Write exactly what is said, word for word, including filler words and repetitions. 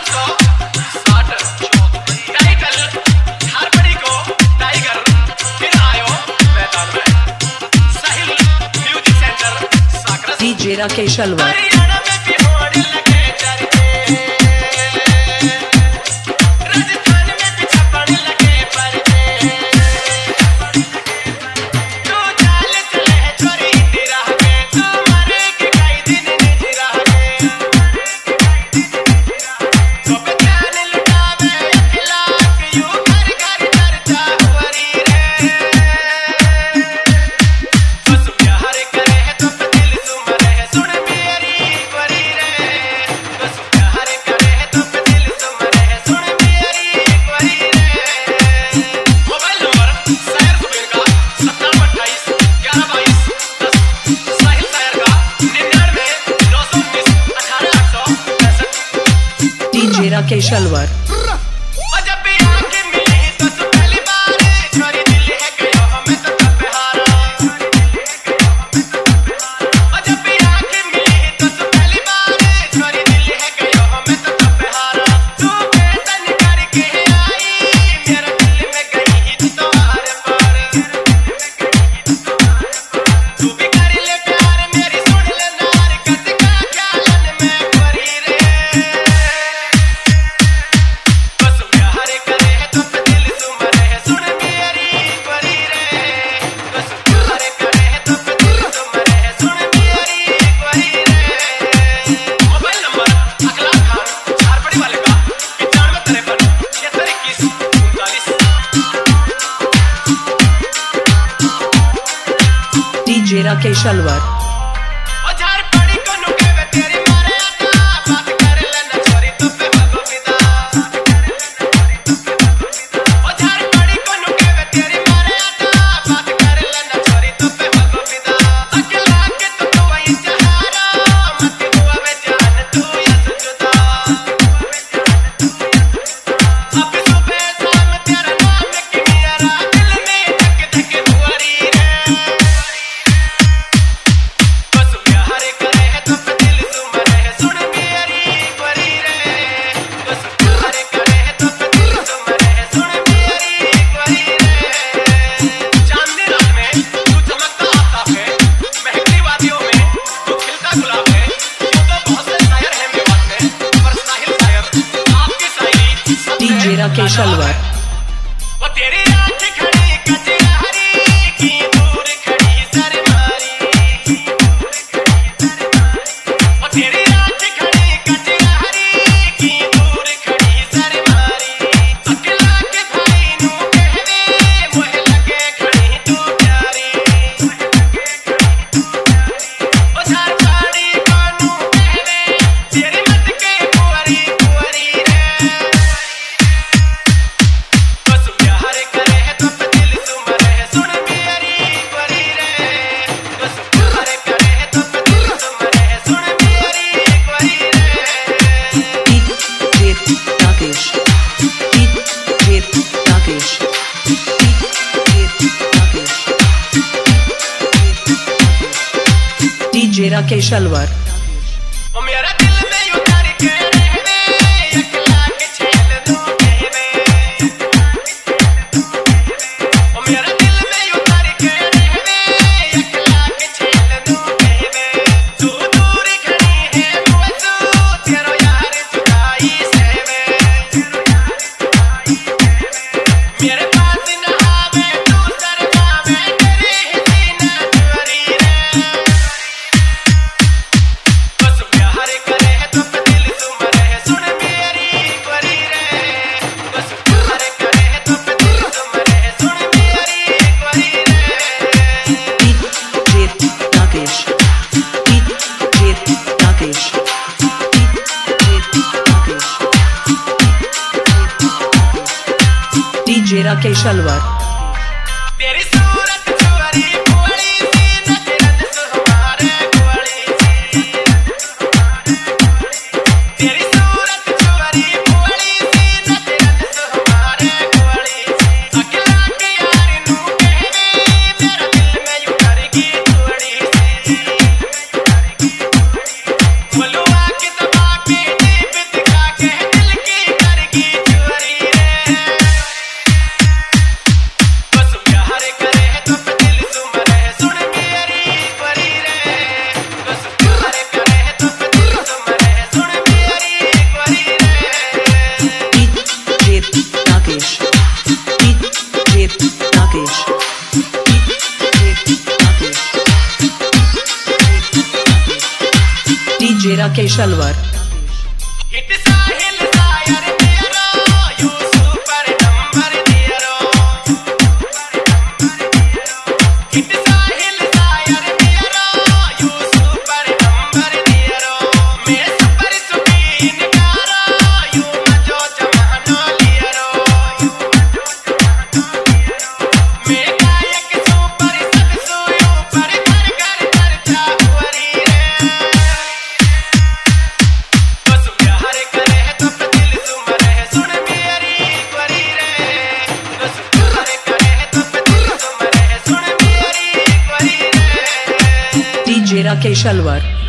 DJ Rakesh Alwar. DJ Rakesh Alwar. DJ Rakesh Alwar. DJ Rakesh Alwar. DJ Rakesh Alwar. DJ Rakesh Alwar. बलुआ की दबा के दीप दिखा के दिल डीजे राकेश अलवर हिट साहिल सायर तेरो यू सुपर नंबर दियरो हिट साहिल सायर तेरो यू सुपर नंबर दियरो मैं सुपर सुकीन कारो यू मजो जमानो लियरो मैं गायक सुपर सकसु यू पर कर कर चर्चा हुरी रे डीजे राकेश अलवर